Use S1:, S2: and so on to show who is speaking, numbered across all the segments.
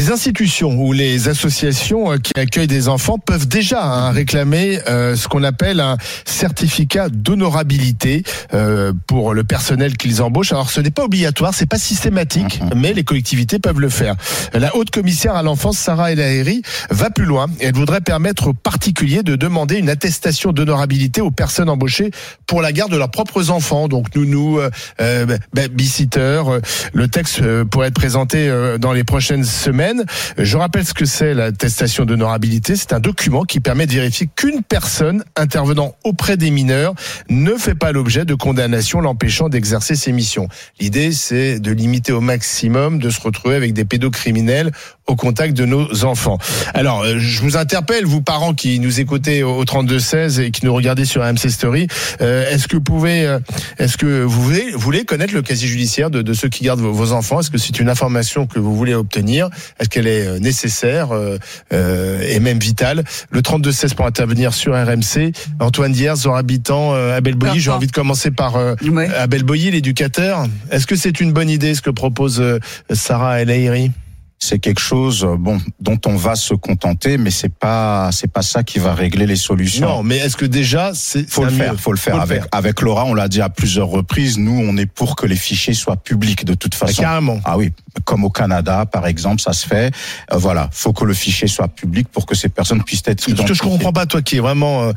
S1: Les institutions ou les associations qui accueillent des enfants peuvent déjà réclamer ce qu'on appelle un certificat d'honorabilité pour le personnel qu'ils embauchent. Alors ce n'est pas obligatoire, c'est pas systématique, mais les collectivités peuvent le faire. La haute commissaire à l'enfance, Sarah El Haïry, va plus loin. Elle voudrait permettre aux particuliers de demander une attestation d'honorabilité aux personnes embauchées pour la garde de leurs propres enfants. Donc nounous, babysitter. Le texte pourrait être présenté dans les prochaines semaines. Je rappelle ce que c'est l'attestation d'honorabilité. C'est un document qui permet de vérifier qu'une personne intervenant auprès des mineurs ne fait pas l'objet de condamnation l'empêchant d'exercer ses missions. L'idée, c'est de limiter au maximum de se retrouver avec des pédocriminels au contact de nos enfants. Alors, je vous interpelle, vous parents qui nous écoutez au 32-16 et qui nous regardez sur AMC Story, est-ce que vous voulez connaître le casier judiciaire de ceux qui gardent vos enfants? Est-ce que c'est une information que vous voulez obtenir? Est-ce qu'elle est nécessaire et même vitale? Le 32-16 pour intervenir sur RMC. Antoine Diers, Zora Habitant, Abel Boilly. J'ai envie de commencer par Abel Boilly, l'éducateur. Est-ce que c'est une bonne idée ce que propose Sarah El Haïry?
S2: C'est quelque chose, dont on va se contenter, mais c'est pas ça qui va régler les solutions.
S1: Non, mais est-ce que déjà,
S2: faut le faire. Avec Laura, on l'a dit à plusieurs reprises, nous, on est pour que les fichiers soient publics de toute façon.
S1: Carrément.
S2: Ah oui. Comme au Canada, par exemple, ça se fait. Faut que le fichier soit public pour que ces personnes puissent être identifiées.
S1: Ce que je comprends pas, toi qui es vraiment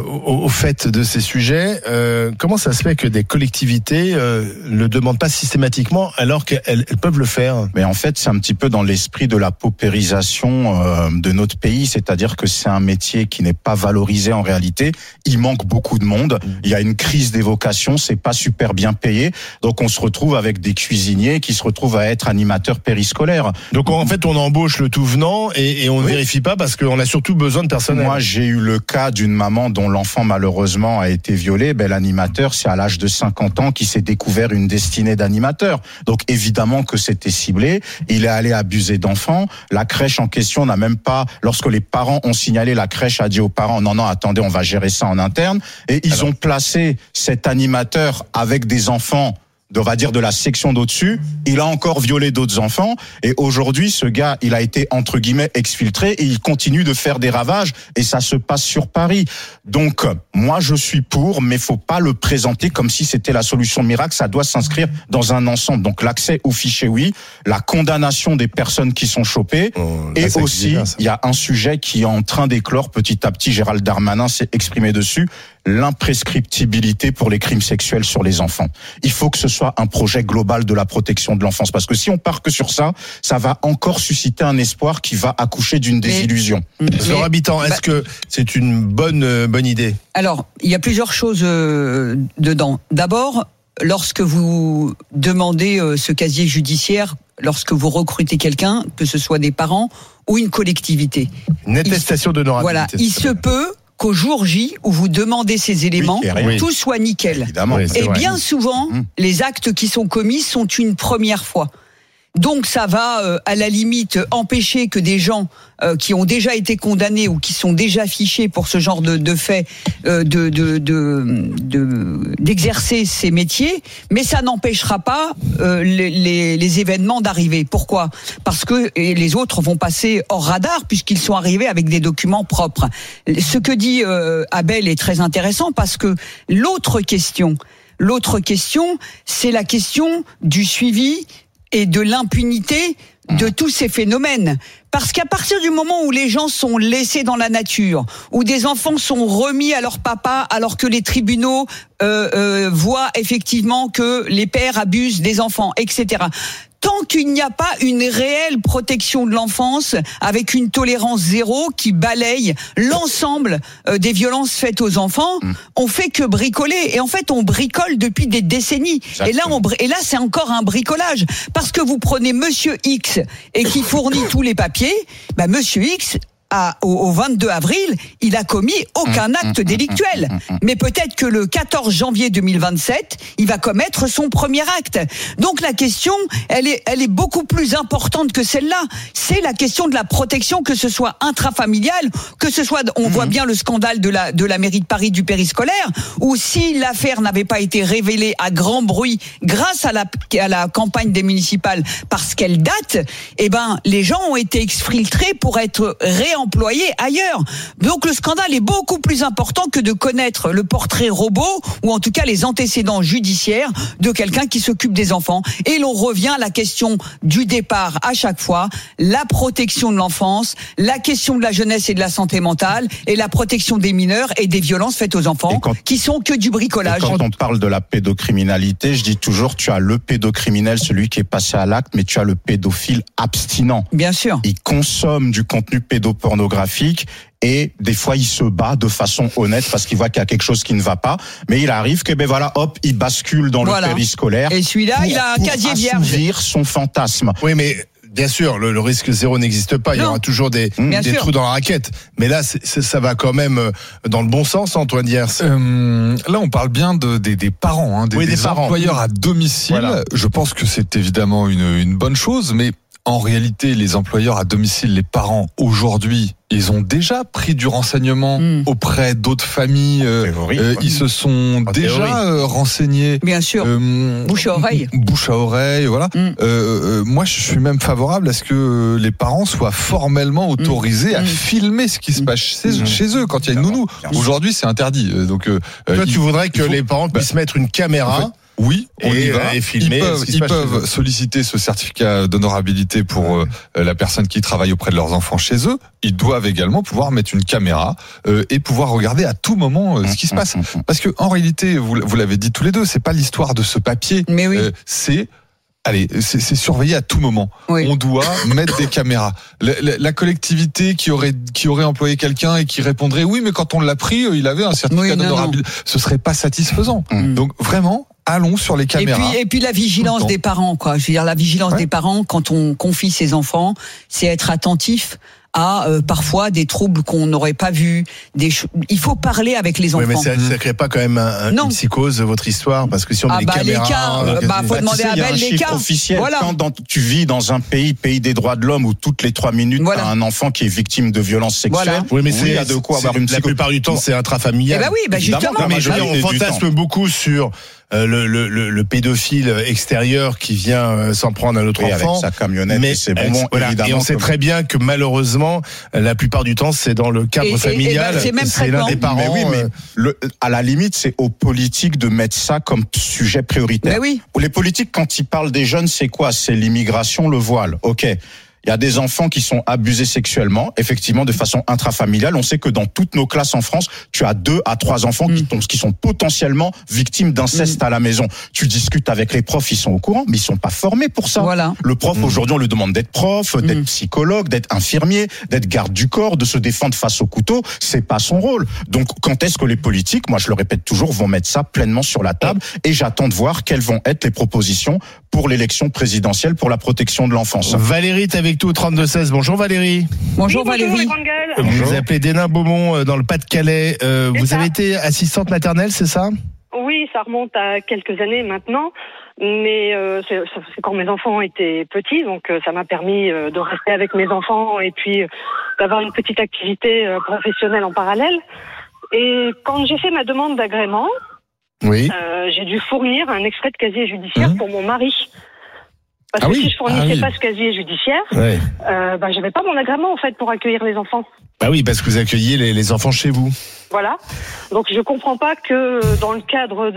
S1: au fait de ces sujets, comment ça se fait que des collectivités le demandent pas systématiquement alors qu'elles peuvent le faire?
S2: Mais en fait, c'est un petit peu dans l'esprit de la paupérisation de notre pays, c'est-à-dire que c'est un métier qui n'est pas valorisé en réalité. Il manque beaucoup de monde. Il y a une crise des vocations, c'est pas super bien payé. Donc on se retrouve avec des cuisiniers qui se retrouvent à être animateurs périscolaires.
S1: Donc en fait, on embauche le tout venant et on ne vérifie pas parce qu'on a surtout besoin de personnel.
S2: Moi, j'ai eu le cas d'une maman dont l'enfant malheureusement a été violé. L'animateur, c'est à l'âge de 50 ans qu'il s'est découvert une destinée d'animateur. Donc évidemment que c'était ciblé. Il est allé abuser d'enfants. La crèche en question n'a même pas, lorsque les parents ont signalé, la crèche a dit aux parents, non, attendez, on va gérer ça en interne. Et ils ont placé cet animateur avec des enfants de la section d'au-dessus. Il a encore violé d'autres enfants. Et aujourd'hui, ce gars, il a été, entre guillemets, exfiltré et il continue de faire des ravages. Et ça se passe sur Paris. Donc, moi, je suis pour, mais faut pas le présenter comme si c'était la solution miracle. Ça doit s'inscrire dans un ensemble. Donc, l'accès aux fichiers, oui. La condamnation des personnes qui sont chopées. Et aussi, il y a un sujet qui est en train d'éclore petit à petit. Gérald Darmanin s'est exprimé dessus. L'imprescriptibilité pour les crimes sexuels sur les enfants. Il faut que ce soit un projet global de la protection de l'enfance, parce que si on part que sur ça, ça va encore susciter un espoir qui va accoucher d'une désillusion.
S1: Zora Habitant, est-ce que c'est une bonne idée?
S3: Alors, il y a plusieurs choses dedans. D'abord, lorsque vous demandez ce casier judiciaire, lorsque vous recrutez quelqu'un, que ce soit des parents ou une collectivité.
S1: Une attestation d'honorabilité.
S3: Voilà, il se peut qu'au jour J, où vous demandez ces éléments, tout soit nickel.
S2: Évidemment.
S3: Et bien souvent, les actes qui sont commis sont une première fois. Donc ça va à la limite empêcher que des gens qui ont déjà été condamnés ou qui sont déjà fichés pour ce genre de fait d'exercer ces métiers, mais ça n'empêchera pas les événements d'arriver. Pourquoi? Parce que les autres vont passer hors radar puisqu'ils sont arrivés avec des documents propres. Ce que dit Abel est très intéressant parce que l'autre question, c'est la question du suivi et de l'impunité de tous ces phénomènes. Parce qu'à partir du moment où les gens sont laissés dans la nature, où des enfants sont remis à leur papa alors que les tribunaux voient effectivement que les pères abusent des enfants, etc. Tant qu'il n'y a pas une réelle protection de l'enfance avec une tolérance zéro qui balaye l'ensemble des violences faites aux enfants, on fait que bricoler. Et en fait, on bricole depuis des décennies. Exactement. Et là, c'est encore un bricolage. Parce que vous prenez Monsieur X et qui fournit tous les papiers, Monsieur X, au 22 avril, il a commis aucun acte délictuel. Mais peut-être que le 14 janvier 2027, il va commettre son premier acte. Donc la question, elle est beaucoup plus importante que celle-là. C'est la question de la protection, que ce soit intrafamiliale, que ce soit, on voit bien le scandale de la mairie de Paris du périscolaire, où si l'affaire n'avait pas été révélée à grand bruit grâce à la campagne des municipales, parce qu'elle date, eh ben, les gens ont été exfiltrés pour être réemployés ailleurs. Donc le scandale est beaucoup plus important que de connaître le portrait robot, ou en tout cas les antécédents judiciaires de quelqu'un qui s'occupe des enfants. Et l'on revient à la question du départ à chaque fois, la protection de l'enfance, la question de la jeunesse et de la santé mentale, et la protection des mineurs et des violences faites aux enfants, qui sont que du bricolage.
S2: Quand on parle de la pédocriminalité, je dis toujours, tu as le pédocriminel, celui qui est passé à l'acte, mais tu as le pédophile abstinent.
S3: Bien sûr.
S2: Il consomme du contenu pédopornographique et des fois il se bat de façon honnête parce qu'il voit qu'il y a quelque chose qui ne va pas, mais il arrive que il bascule dans le périscolaire.
S3: Et celui-là, il a un casier vierge.
S2: Pour assouvir son fantasme.
S1: Oui, mais bien sûr, le risque zéro n'existe pas. Il y aura toujours des trous dans la raquette. Mais là, ça va quand même dans le bon sens, Antoine Diers.
S4: Là, on parle bien des parents, des employeurs à domicile. Voilà. Je pense que c'est évidemment une bonne chose, mais en réalité, les employeurs à domicile, les parents, aujourd'hui, ils ont déjà pris du renseignement auprès d'autres familles. Ils se sont déjà renseignés.
S3: Bien sûr. Bouche à oreille.
S4: Bouche à oreille, voilà. Moi, je suis même favorable à ce que les parents soient formellement autorisés à filmer ce qui se passe chez eux quand il y a une nounou. Aujourd'hui, c'est interdit. Donc,
S1: toi, tu voudrais que les parents puissent mettre une caméra.
S4: Oui, on y va.
S1: Et filmer
S4: ils peuvent solliciter ce certificat d'honorabilité pour la personne qui travaille auprès de leurs enfants chez eux. Ils doivent également pouvoir mettre une caméra et pouvoir regarder à tout moment ce qui se passe. Parce que en réalité, vous l'avez dit tous les deux, c'est pas l'histoire de ce papier.
S3: Mais oui.
S4: C'est surveillé à tout moment. Oui. On doit mettre des caméras. La collectivité qui aurait employé quelqu'un et qui répondrait oui, mais quand on l'a pris, il avait un certificat d'honorabilité. Ce serait pas satisfaisant. Donc vraiment, allons sur les caméras.
S3: Et puis la vigilance des parents, quoi. Je veux dire, la vigilance des parents quand on confie ses enfants, c'est être attentif à parfois des troubles qu'on n'aurait pas vus. Il faut parler avec les enfants.
S1: Oui, mais ça crée pas quand même une psychose, votre histoire, parce que si on met les caméras,
S3: faut demander à Abel les cas.
S2: Officiel. Voilà. Quand tu vis dans un pays des droits de l'homme où toutes les 3 minutes t'as un enfant qui est victime de violences sexuelles.
S1: Oui, mais il
S2: y a de quoi avoir une psychose.
S1: La plupart du temps, c'est intrafamilial.
S3: Justement.
S1: Non, mais on fantasme beaucoup sur le pédophile extérieur qui vient s'en prendre à notre enfant
S2: avec sa camionnette, mais c'est bon, évidemment.
S1: Et on sait très bien que malheureusement, la plupart du temps, c'est dans le cadre familial. C'est l'un des parents.
S2: Mais à la limite, c'est aux politiques de mettre ça comme sujet prioritaire.
S3: Mais oui.
S2: Les politiques, quand ils parlent des jeunes, c'est quoi? C'est l'immigration, le voile. Ok. Il y a des enfants qui sont abusés sexuellement, effectivement, de façon intrafamiliale. On sait que dans toutes nos classes en France, tu as 2 à 3 enfants qui sont potentiellement victimes d'inceste à la maison. Tu discutes avec les profs, ils sont au courant, mais ils sont pas formés pour ça.
S3: Voilà.
S2: Le prof, aujourd'hui, on lui demande d'être prof, d'être psychologue, d'être infirmier, d'être garde du corps, de se défendre face au couteau. C'est pas son rôle. Donc, quand est-ce que les politiques, moi je le répète toujours, vont mettre ça pleinement sur la table, et j'attends de voir quelles vont être les propositions pour l'élection présidentielle pour la protection de l'enfance.
S1: Valérie, t'es avec tout au 32-16. Bonjour Valérie.
S3: Bonjour Valérie.
S1: Vous vous appelez Dénin-Beaumont dans le Pas-de-Calais. Vous avez été assistante maternelle, c'est ça?
S5: Oui, ça remonte à quelques années maintenant. Mais c'est quand mes enfants étaient petits, donc ça m'a permis de rester avec mes enfants et puis d'avoir une petite activité professionnelle en parallèle. Et quand j'ai fait ma demande d'agrément, j'ai dû fournir un extrait de casier judiciaire pour mon mari. Parce que si je fournissais pas ce casier judiciaire, j'avais pas mon agrément en fait pour accueillir les enfants.
S1: Bah oui, parce que vous accueillez les enfants chez vous.
S5: Voilà. Donc je comprends pas que dans le cadre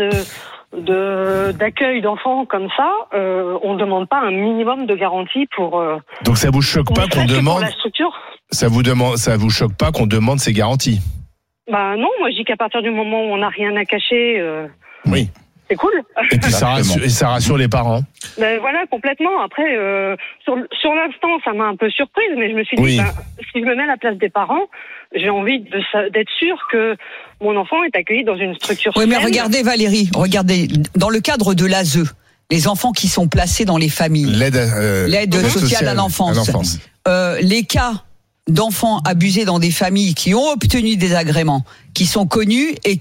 S5: d'accueil d'enfants comme ça, on demande pas un minimum de garantie pour.
S1: Donc ça vous choque pas qu'on demande.
S5: Pour la structure.
S1: Ça vous choque pas qu'on demande ces garanties?
S5: Bah non, moi je dis qu'à partir du moment où on n'a rien à cacher.
S1: Oui.
S5: C'est cool.
S1: Et puis ça rassure les parents.
S5: Ben voilà, complètement. Après, sur l'instant, ça m'a un peu surprise, mais je me suis dit, si je me mets à la place des parents, j'ai envie d'être sûr que mon enfant est accueilli dans une structure saine.
S3: Oui, mais regardez Valérie, dans le cadre de l'ASE, les enfants qui sont placés dans les familles, l'aide sociale à l'enfance. Les cas d'enfants abusés dans des familles qui ont obtenu des agréments, qui sont connus et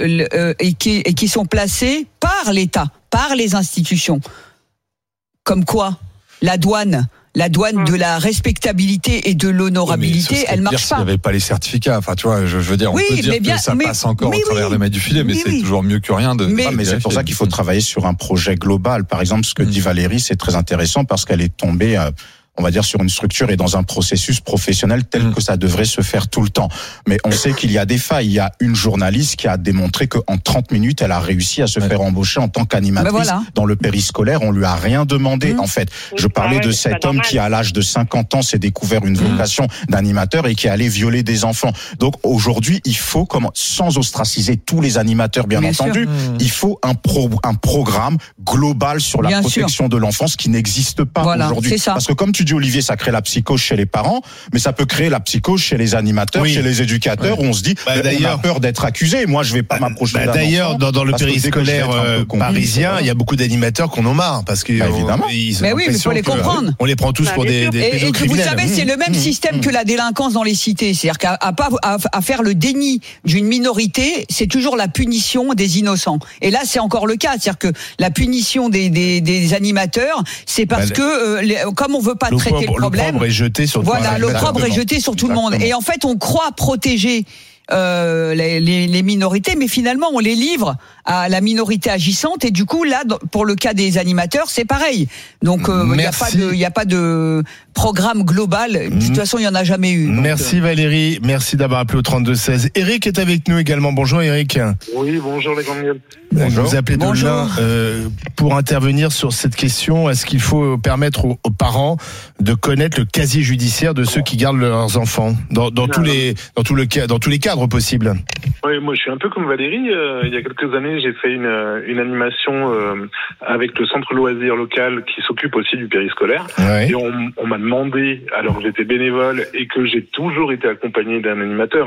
S3: qui sont placés par l'État, par les institutions. Comme quoi, la douane de la respectabilité et de l'honorabilité, elle marche pas.
S4: Il n'y avait pas les certificats. Enfin, tu vois, je veux dire, on peut dire que ça passe encore au travers les mailles du filet, mais c'est toujours mieux que rien de.
S2: Mais c'est pour ça qu'il faut travailler sur un projet global. Par exemple, ce que dit Valérie, c'est très intéressant parce qu'elle est tombée, on va dire, sur une structure et dans un processus professionnel tel que ça devrait se faire tout le temps. Mais on sait qu'il y a des failles. Il y a une journaliste qui a démontré qu'en 30 minutes, elle a réussi à se faire embaucher en tant qu'animatrice dans le périscolaire. On lui a rien demandé, en fait. Je parlais de cet homme qui, à l'âge de 50 ans, s'est découvert une vocation d'animateur et qui est allé violer des enfants. Donc, aujourd'hui, il faut, sans ostraciser tous les animateurs, bien entendu, il faut un programme global sur la protection de l'enfance qui n'existe pas aujourd'hui. Parce que comme tu dis, Olivier, ça crée la psychose chez les parents, mais ça peut créer la psychose chez les animateurs, chez les éducateurs, où on se dit, on a peur d'être accusé. Moi, je vais pas m'approcher d'un enfant.
S1: D'ailleurs, dans le périscolaire parisien, il y a beaucoup d'animateurs qu'on en marre parce que
S2: évidemment.
S3: Mais oui, mais faut les comprendre.
S1: On les prend tous pour des pédocriminels.
S3: Vous savez, c'est le même système que la délinquance dans les cités. C'est-à-dire qu'à faire le déni d'une minorité, c'est toujours la punition des innocents. Et là, c'est encore le cas. C'est-à-dire que la punition des animateurs, c'est parce que, comme on veut pas traiter le problème.
S1: L'opprobre est jeté sur tout le monde.
S3: Voilà, l'opprobre est jeté sur tout le monde. Et en fait, on croit protéger les minorités, mais finalement, on les livre à la minorité agissante. Et du coup, là, pour le cas des animateurs, c'est pareil. Donc, il n'y a pas de programme global. De toute façon, il n'y en a jamais eu.
S1: Merci Valérie. Merci d'avoir appelé au 32-16. Eric est avec nous également. Bonjour Eric.
S6: Oui, bonjour les grandes gueules.
S1: Bonjour. Vous appelez de l'Ain pour intervenir sur cette question. Est-ce qu'il faut permettre aux parents de connaître le casier judiciaire de ceux qui gardent leurs enfants dans tous les cadres possibles?
S6: Oui, moi je suis un peu comme Valérie. Il y a quelques années, j'ai fait une animation avec le centre loisir local qui s'occupe aussi du périscolaire. Ouais. Et on m'a demandé, alors que j'étais bénévole et que j'ai toujours été accompagné d'un animateur,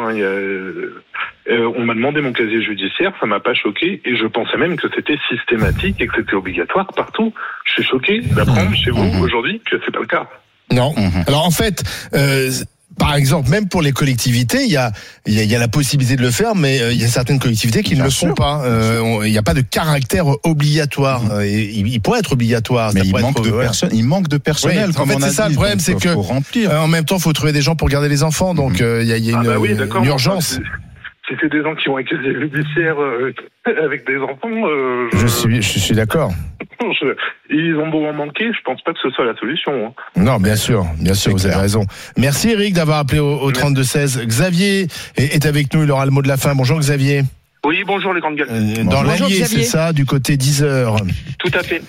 S6: on m'a demandé mon casier judiciaire, ça m'a pas choqué et je pensais même que c'était systématique et que c'était obligatoire partout. Je suis choqué d'apprendre chez vous aujourd'hui que c'est pas le cas.
S1: Non. Alors en fait, par exemple, même pour les collectivités, il y a la possibilité de le faire, mais il y a certaines collectivités qui ne le font pas. Il n'y a pas de caractère obligatoire. Il pourrait être obligatoire.
S2: Mais il manque de personnel.
S1: Oui, en fait, c'est ça le problème, c'est que en même temps, il faut trouver des gens pour garder les enfants. Donc il y a une urgence.
S6: Si c'est des gens qui ont un casier judiciaire avec des enfants,
S1: je suis d'accord.
S6: Ils ont beau en manquer, je pense pas que ce soit la solution.
S1: Non, bien sûr, vous avez raison. Merci Eric d'avoir appelé au 32-16. Xavier est avec nous, il aura le mot de la fin. Bonjour Xavier.
S6: Oui, bonjour les grandes gueules.
S1: Dans l'Allier, c'est ça, du côté 10h.
S6: Tout à fait.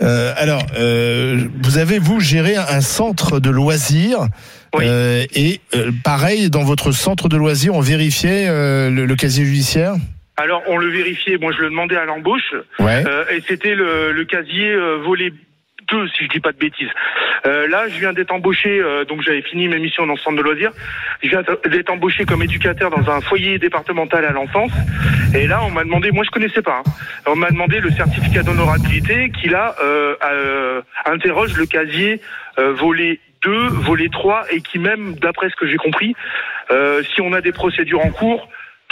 S1: Vous avez, géré un centre de loisirs. Oui. Pareil, dans votre centre de loisirs, on vérifiait le casier judiciaire?
S6: Alors, on le vérifiait, moi je le demandais à l'embauche, et c'était le casier volet 2, si je dis pas de bêtises. Là, je viens d'être embauché, donc j'avais fini mes missions dans ce centre de loisirs. Je viens d'être embauché comme éducateur dans un foyer départemental à l'enfance. Et là, on m'a demandé, moi je connaissais pas, on m'a demandé le certificat d'honorabilité qui là interroge le casier volet 2, volet 3, et qui même, d'après ce que j'ai compris, si on a des procédures en cours,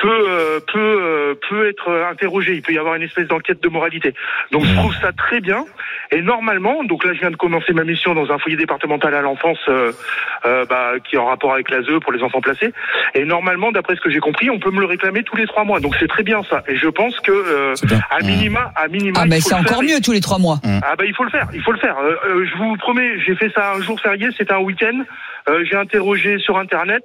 S6: peut être interrogé. Il peut y avoir une espèce d'enquête de moralité. Donc je trouve ça très bien. Et normalement, donc là je viens de commencer ma mission dans un foyer départemental à l'enfance qui est en rapport avec l'ASE pour les enfants placés. Et normalement, d'après ce que j'ai compris, on peut me le réclamer tous les 3 mois. Donc c'est très bien ça. Et je pense que à minima.
S3: Ah mais c'est encore mieux tous les 3 mois.
S6: Ah bah il faut le faire. Je vous promets, j'ai fait ça un jour férié, c'était un week-end. J'ai interrogé sur internet.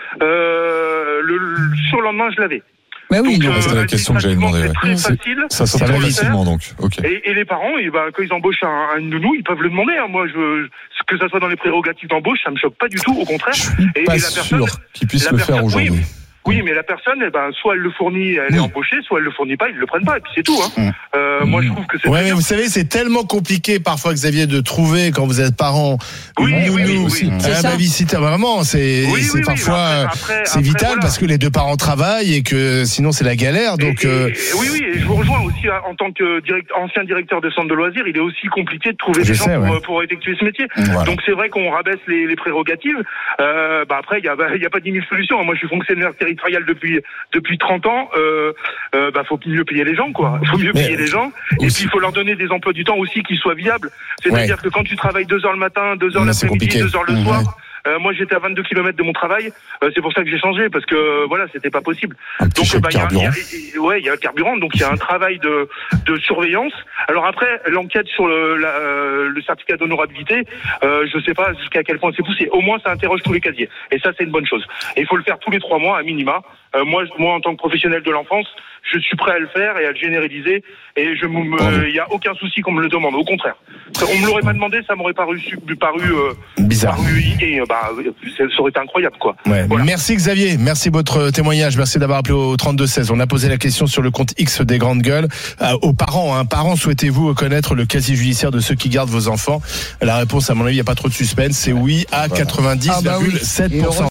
S6: Le surlendemain, je l'avais.
S4: Mais oui, c'était la question que j'avais demandé.
S6: C'est très facile.
S4: Ça sort très facilement, donc. Ok.
S6: Et les parents, quand ils embauchent un nounou, ils peuvent le demander. Moi, que ça soit dans les prérogatives d'embauche, ça me choque pas du tout. Au contraire.
S4: Je suis pas sûr qu'ils puissent le faire aujourd'hui.
S6: Oui, mais la personne, soit elle le fournit, elle est embauchée, soit elle le fournit pas, ils le prennent pas, et puis c'est tout. Hein. Moi, je trouve que c'est.
S1: Ouais, mais vous savez, c'est tellement compliqué parfois, Xavier, de trouver quand vous êtes parent.
S6: Oui.
S1: Un babysitter, vraiment, c'est parfois c'est vital voilà. Parce que les deux parents travaillent et que sinon c'est la galère. Donc.
S6: Oui, et je vous rejoins aussi en tant que ancien directeur de centre de loisirs, il est aussi compliqué de trouver des gens pour effectuer ce métier. Voilà. Donc c'est vrai qu'on rabaisse les prérogatives. Après, il y a pas 10 000 solutions. Moi, je suis fonctionnaire territorial depuis 30 ans. Faut mieux payer les gens, quoi. Faut mieux payer les gens. Et puis il faut leur donner des emplois du temps aussi qui soient viables. C'est-à-dire que quand tu travailles 2 heures le matin, 2 heures l'après-midi, 2 heures le soir. Moi, j'étais à 22 km de mon travail. C'est pour ça que j'ai changé parce que voilà, c'était pas possible. Donc, il y a le carburant. Donc, il y a un travail de surveillance. Alors après, l'enquête sur le certificat d'honorabilité, je sais pas jusqu'à quel point c'est poussé. Au moins, ça interroge tous les casiers. Et ça, c'est une bonne chose. Et il faut le faire tous les 3 mois à minima. Moi, en tant que professionnel de l'enfance, je suis prêt à le faire et à le généraliser. Et il y a aucun souci qu'on me le demande. Au contraire, on me l'aurait pas demandé, ça m'aurait paru bizarre. Ça aurait été incroyable, quoi.
S1: Ouais. Voilà. Merci Xavier, merci votre témoignage, merci d'avoir appelé au 32-16. On a posé la question sur le compte X des grandes gueules aux parents. Parents, souhaitez-vous connaître le casier judiciaire de ceux qui gardent vos enfants? La réponse, à mon avis, il n'y a pas trop de suspense. C'est oui à 90,7%.